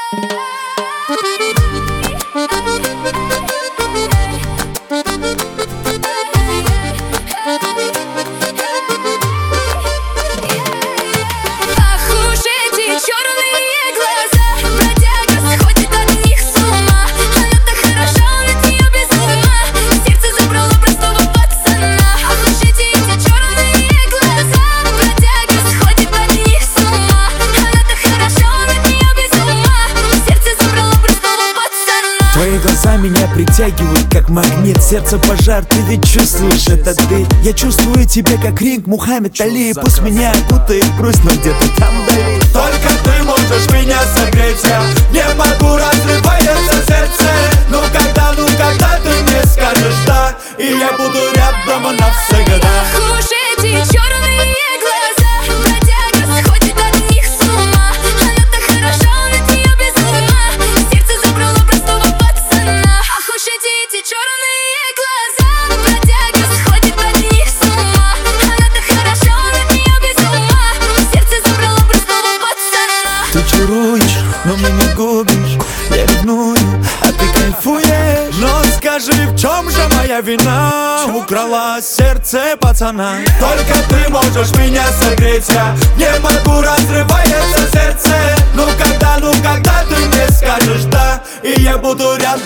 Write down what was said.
Твои глаза меня притягивают, как магнит. Сердце пожар, ты ведь чувствуешь, это ты. Я чувствую тебя, как ринг Мухаммед Али. Пусть меня окутает грусть, но где-то там вдали. Только ты можешь меня согреть, я не могу, разрывается сердце. Ну когда ты мне скажешь да, и я буду рядом навсегда. Ах уж эти черные глаза, бродяга сходит от них с ума. Она так хороша, он от нее без ума. Сердце забрало простого пацана. Ах уж эти черные глаза, бродяга сходит от них с ума. Она так хороша, он от нее без ума. Сердце забрало простого пацана. Ты чаруешь, но меня не губишь. Я ревную, а ты кайфуешь. Но скажи, в чем же моя вина? Украла сердце пацана. Только ты можешь меня согреть, я не могу, разрывается сердце. Ну когда ты мне скажешь да, и я буду рядом